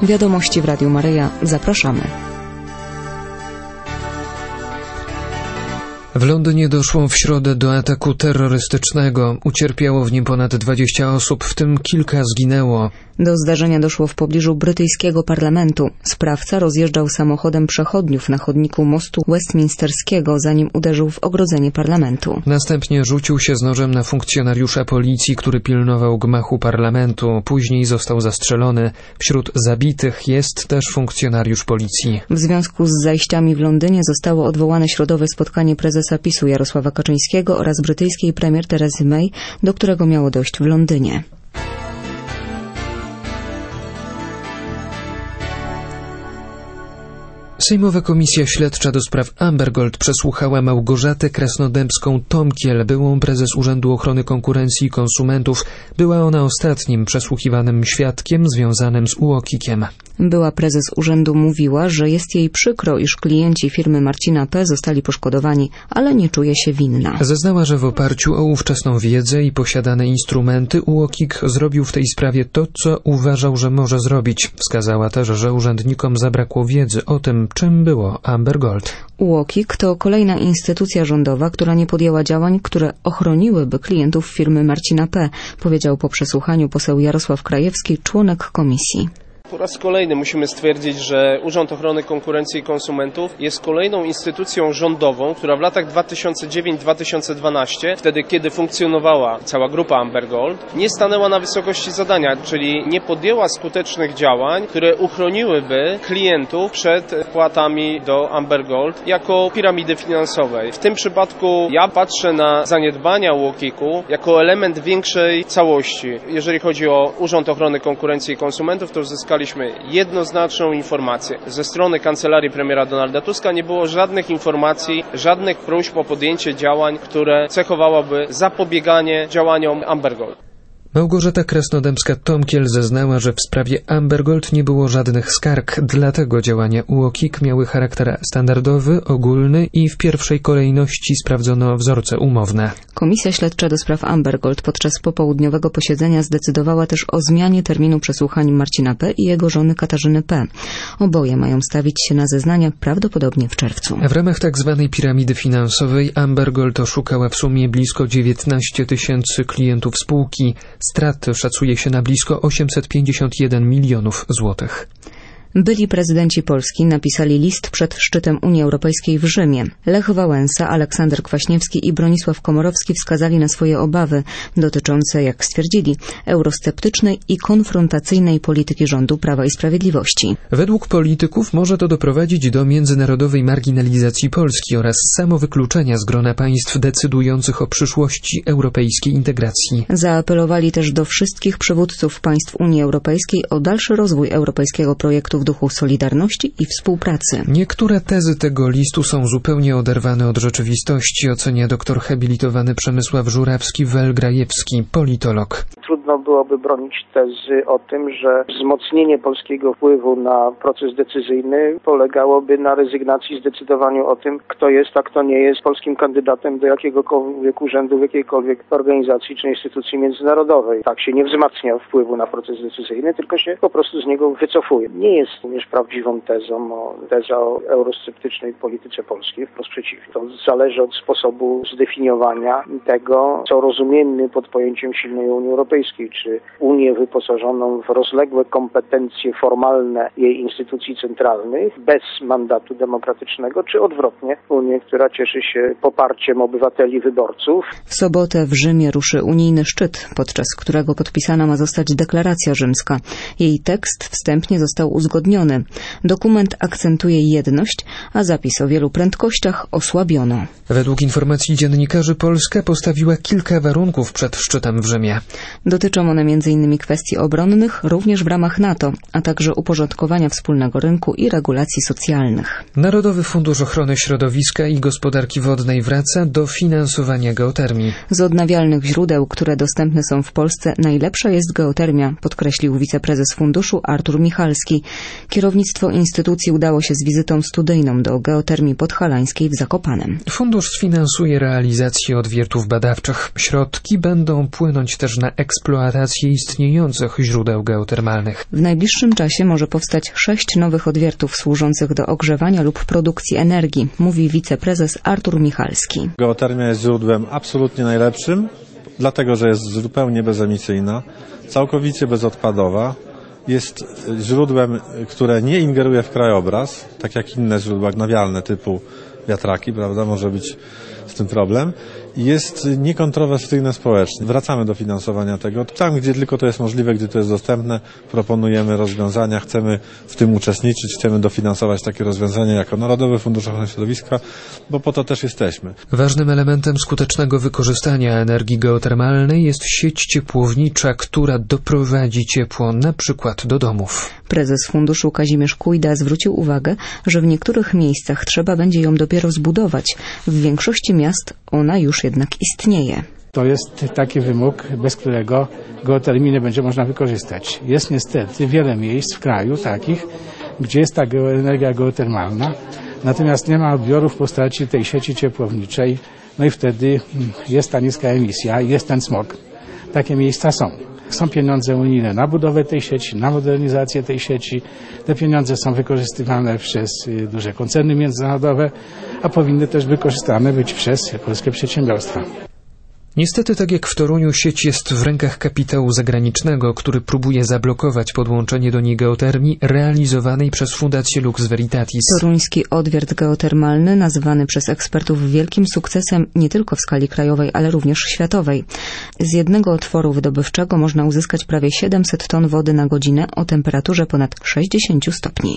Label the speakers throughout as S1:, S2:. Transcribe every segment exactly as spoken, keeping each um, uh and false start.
S1: Wiadomości w Radiu Maryja. Zapraszamy.
S2: W Londynie doszło w środę do ataku terrorystycznego. Ucierpiało w nim ponad dwadzieścia osób, w tym kilka zginęło.
S1: Do zdarzenia doszło w pobliżu brytyjskiego parlamentu. Sprawca rozjeżdżał samochodem przechodniów na chodniku mostu westminsterskiego, zanim uderzył w ogrodzenie parlamentu.
S2: Następnie rzucił się z nożem na funkcjonariusza policji, który pilnował gmachu parlamentu. Później został zastrzelony. Wśród zabitych jest też funkcjonariusz policji.
S1: W związku z zajściami w Londynie zostało odwołane środowe spotkanie prezesa PiSu Jarosława Kaczyńskiego oraz brytyjskiej premier Teresy May, do którego miało dojść w Londynie.
S2: Sejmowa Komisja Śledcza do spraw Amber Gold przesłuchała Małgorzatę Krasnodębską-Tomkiel, byłą prezes Urzędu Ochrony Konkurencji i Konsumentów. Była ona ostatnim przesłuchiwanym świadkiem związanym z U O K ikiem.
S1: Była prezes urzędu mówiła, że jest jej przykro, iż klienci firmy Marcina P. zostali poszkodowani, ale nie czuje się winna.
S2: Zeznała, że w oparciu o ówczesną wiedzę i posiadane instrumenty U O K ik zrobił w tej sprawie to, co uważał, że może zrobić. Wskazała też, że urzędnikom zabrakło wiedzy o tym, czym było Amber Gold.
S1: U O K ik to kolejna instytucja rządowa, która nie podjęła działań, które ochroniłyby klientów firmy Marcina P., powiedział po przesłuchaniu poseł Jarosław Krajewski, członek komisji.
S3: Po raz kolejny musimy stwierdzić, że Urząd Ochrony Konkurencji i Konsumentów jest kolejną instytucją rządową, która w latach dwa tysiące dziewiątym do dwa tysiące dwunastego, wtedy kiedy funkcjonowała cała grupa Amber Gold, nie stanęła na wysokości zadania, czyli nie podjęła skutecznych działań, które uchroniłyby klientów przed wpłatami do Amber Gold jako piramidy finansowej. W tym przypadku ja patrzę na zaniedbania U O K iku jako element większej całości. Jeżeli chodzi o Urząd Ochrony Konkurencji i Konsumentów, to uzyskali jednoznaczną informację. Ze strony kancelarii premiera Donalda Tuska nie było żadnych informacji, żadnych próśb o podjęcie działań, które cechowałoby zapobieganie działaniom Amber Gold.
S2: Małgorzata Krasnodębska-Tomkiel zeznała, że w sprawie Amber Gold nie było żadnych skarg, dlatego działania U O K ik miały charakter standardowy, ogólny i w pierwszej kolejności sprawdzono wzorce umowne.
S1: Komisja Śledcza do spraw Amber Gold podczas popołudniowego posiedzenia zdecydowała też o zmianie terminu przesłuchań Marcina P. i jego żony Katarzyny P. Oboje mają stawić się na zeznania prawdopodobnie w czerwcu.
S2: W ramach tzw. piramidy finansowej Amber Gold oszukała w sumie blisko dziewiętnaście tysięcy klientów spółki. Straty szacuje się na blisko osiemset pięćdziesiąt jeden milionów złotych.
S1: Byli prezydenci Polski napisali list przed szczytem Unii Europejskiej w Rzymie. Lech Wałęsa, Aleksander Kwaśniewski i Bronisław Komorowski wskazali na swoje obawy dotyczące, jak stwierdzili, eurosceptycznej i konfrontacyjnej polityki rządu Prawa i Sprawiedliwości.
S2: Według polityków może to doprowadzić do międzynarodowej marginalizacji Polski oraz samowykluczenia z grona państw decydujących o przyszłości europejskiej integracji.
S1: Zaapelowali też do wszystkich przywódców państw Unii Europejskiej o dalszy rozwój europejskiego projektu w duchu solidarności i współpracy.
S2: Niektóre tezy tego listu są zupełnie oderwane od rzeczywistości, ocenia doktor habilitowany Przemysław Żurawski-Welgrajewski, politolog.
S4: Trudno byłoby bronić tezy o tym, że wzmocnienie polskiego wpływu na proces decyzyjny polegałoby na rezygnacji i zdecydowaniu o tym, kto jest, a kto nie jest polskim kandydatem do jakiegokolwiek urzędu, w jakiejkolwiek organizacji czy instytucji międzynarodowej. Tak się nie wzmacnia wpływu na proces decyzyjny, tylko się po prostu z niego wycofuje. Nie jest również prawdziwą tezą o, teza o eurosceptycznej polityce polskiej, wprost przeciwnie. To zależy od sposobu zdefiniowania tego, co rozumiemy pod pojęciem silnej Unii Europejskiej, czy Unię wyposażoną w rozległe kompetencje formalne jej instytucji centralnych, bez mandatu demokratycznego, czy odwrotnie, Unię, która cieszy się poparciem obywateli wyborców.
S1: W sobotę w Rzymie ruszy unijny szczyt, podczas którego podpisana ma zostać deklaracja rzymska. Jej tekst wstępnie został uzgodniony. Dokument akcentuje jedność, a zapis o wielu prędkościach osłabiono.
S2: Według informacji dziennikarzy Polska postawiła kilka warunków przed szczytem w Rzymie.
S1: Dotyczą one między innymi kwestii obronnych, również w ramach NATO, a także uporządkowania wspólnego rynku i regulacji socjalnych.
S2: Narodowy Fundusz Ochrony Środowiska i Gospodarki Wodnej wraca do finansowania geotermii.
S1: Z odnawialnych źródeł, które dostępne są w Polsce, najlepsza jest geotermia, podkreślił wiceprezes funduszu Artur Michalski. Kierownictwo instytucji udało się z wizytą studyjną do geotermii podhalańskiej w Zakopanem.
S2: Fundusz sfinansuje realizację odwiertów badawczych. Środki będą płynąć też na eksport eksploatację istniejących źródeł geotermalnych.
S1: W najbliższym czasie może powstać sześć nowych odwiertów służących do ogrzewania lub produkcji energii, mówi wiceprezes Artur Michalski.
S5: Geotermia jest źródłem absolutnie najlepszym, dlatego że jest zupełnie bezemisyjna, całkowicie bezodpadowa. Jest źródłem, które nie ingeruje w krajobraz, tak jak inne źródła odnawialne typu wiatraki, prawda, może być z tym problem. Jest niekontrowersyjne społecznie. Wracamy do finansowania tego. Tam, gdzie tylko to jest możliwe, gdzie to jest dostępne, proponujemy rozwiązania, chcemy w tym uczestniczyć, chcemy dofinansować takie rozwiązania jako Narodowy Fundusz Ochrony Środowiska, bo po to też jesteśmy.
S2: Ważnym elementem skutecznego wykorzystania energii geotermalnej jest sieć ciepłownicza, która doprowadzi ciepło na przykład do domów.
S1: Prezes funduszu Kazimierz Kujda zwrócił uwagę, że w niektórych miejscach trzeba będzie ją dopiero zbudować. W większości miast ona już jednak istnieje.
S6: To jest taki wymóg, bez którego geotermię nie będzie można wykorzystać. Jest niestety wiele miejsc w kraju takich, gdzie jest ta energia geotermalna, natomiast nie ma odbioru w postaci tej sieci ciepłowniczej, no i wtedy jest ta niska emisja i jest ten smog. Takie miejsca są. Są pieniądze unijne na budowę tej sieci, na modernizację tej sieci. Te pieniądze są wykorzystywane przez duże koncerny międzynarodowe, a powinny też wykorzystane być przez polskie przedsiębiorstwa.
S2: Niestety, tak jak w Toruniu, sieć jest w rękach kapitału zagranicznego, który próbuje zablokować podłączenie do niej geotermii realizowanej przez Fundację Lux Veritatis.
S1: Toruński odwiert geotermalny, nazywany przez ekspertów wielkim sukcesem nie tylko w skali krajowej, ale również światowej. Z jednego otworu wydobywczego można uzyskać prawie siedemset ton wody na godzinę o temperaturze ponad sześćdziesiąt stopni.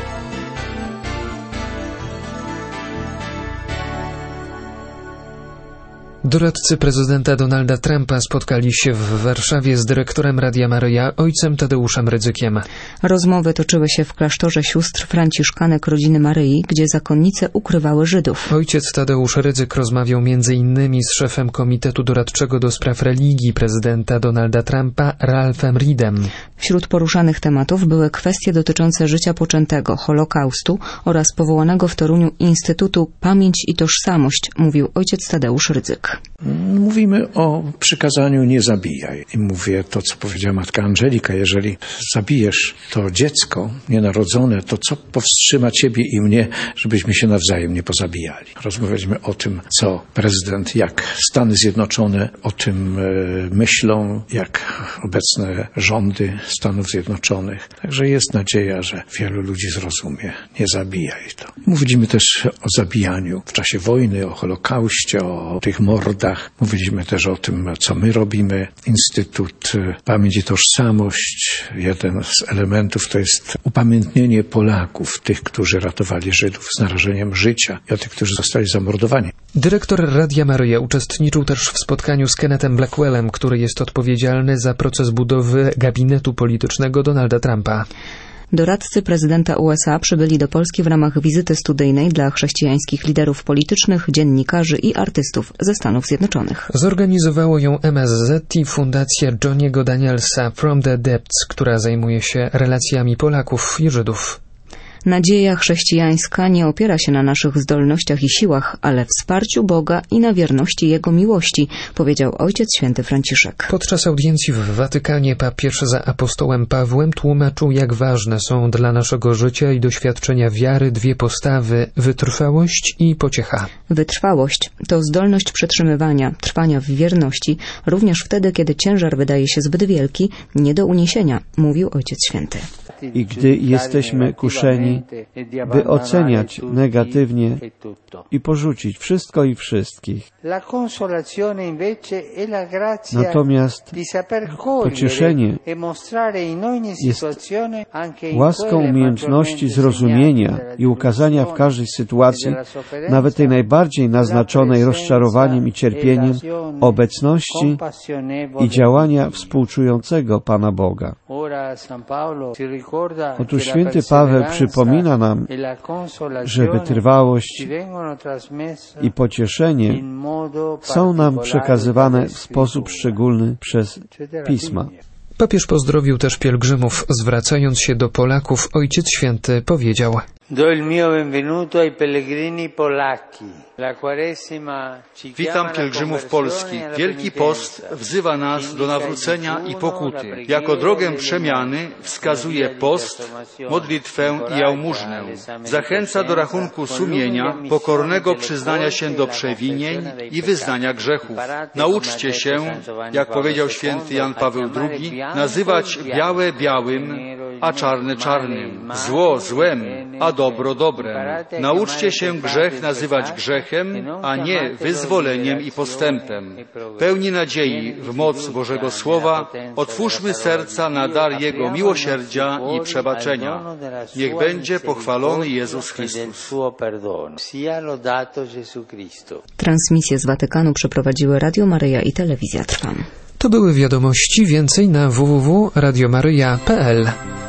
S2: Doradcy prezydenta Donalda Trumpa spotkali się w Warszawie z dyrektorem Radia Maryja, ojcem Tadeuszem Rydzykiem.
S1: Rozmowy toczyły się w klasztorze sióstr franciszkanek rodziny Maryi, gdzie zakonnice ukrywały Żydów.
S2: Ojciec Tadeusz Rydzyk rozmawiał między innymi z szefem Komitetu Doradczego do spraw religii prezydenta Donalda Trumpa, Ralphem Reedem.
S1: Wśród poruszanych tematów były kwestie dotyczące życia poczętego, Holokaustu oraz powołanego w Toruniu Instytutu Pamięć i Tożsamość, mówił ojciec Tadeusz Rydzyk.
S7: Mówimy o przykazaniu nie zabijaj. I mówię to, co powiedziała matka Angelika. Jeżeli zabijesz to dziecko nienarodzone, to co powstrzyma ciebie i mnie, żebyśmy się nawzajem nie pozabijali? Rozmawialiśmy o tym, co prezydent, jak Stany Zjednoczone o tym myślą, jak obecne rządy Stanów Zjednoczonych. Także jest nadzieja, że wielu ludzi zrozumie. Nie zabijaj to. Mówiliśmy też o zabijaniu w czasie wojny, o Holokauście, o tych mordach. Mówiliśmy też o tym, co my robimy. Instytut Pamięć i Tożsamość. Jeden z elementów to jest upamiętnienie Polaków, tych, którzy ratowali Żydów z narażeniem życia i o tych, którzy zostali zamordowani.
S2: Dyrektor Radia Maryja uczestniczył też w spotkaniu z Kennethem Blackwellem, który jest odpowiedzialny za proces budowy gabinetu politycznego Donalda Trumpa.
S1: Doradcy prezydenta U S A przybyli do Polski w ramach wizyty studyjnej dla chrześcijańskich liderów politycznych, dziennikarzy i artystów ze Stanów Zjednoczonych.
S2: Zorganizowało ją M S Z i Fundacja Johniego Danielsa From the Depths, która zajmuje się relacjami Polaków i Żydów.
S1: Nadzieja chrześcijańska nie opiera się na naszych zdolnościach i siłach, ale wsparciu Boga i na wierności Jego miłości, powiedział Ojciec Święty Franciszek.
S2: Podczas audiencji w Watykanie papież za apostołem Pawłem tłumaczył, jak ważne są dla naszego życia i doświadczenia wiary dwie postawy – wytrwałość i pociecha.
S1: Wytrwałość to zdolność przetrzymywania, trwania w wierności, również wtedy, kiedy ciężar wydaje się zbyt wielki, nie do uniesienia, mówił Ojciec Święty.
S8: I gdy jesteśmy kuszeni, by oceniać negatywnie i porzucić wszystko i wszystkich. Natomiast pocieszenie jest łaską umiejętności zrozumienia i ukazania w każdej sytuacji, nawet tej najbardziej naznaczonej rozczarowaniem i cierpieniem, obecności i działania współczującego Pana Boga. Otóż święty Paweł przypomina nam, że wytrwałość i pocieszenie są nam przekazywane w sposób szczególny przez Pisma.
S2: Papież pozdrowił też pielgrzymów, zwracając się do Polaków, Ojciec Święty powiedział:
S9: Do il mio benvenuto ai pellegrini polacchi.
S10: Witam pielgrzymów Polski. Wielki Post wzywa nas do nawrócenia i pokuty. Jako drogę przemiany wskazuje post, modlitwę i jałmużnę. Zachęca do rachunku sumienia, pokornego przyznania się do przewinień i wyznania grzechów. Nauczcie się, jak powiedział święty Jan Paweł drugi, nazywać białe białym, a czarne czarnym, zło złem, a dobro dobrem. Nauczcie się grzech nazywać grzechem, a nie wyzwoleniem i postępem. Pełni nadziei w moc Bożego Słowa, otwórzmy serca na dar Jego miłosierdzia i przebaczenia. Niech będzie pochwalony Jezus Chrystus.
S1: Transmisję z Watykanu przeprowadziły Radio Maryja i Telewizja Trwam.
S2: To były wiadomości. Więcej na w w w kropka radio maryja kropka p l.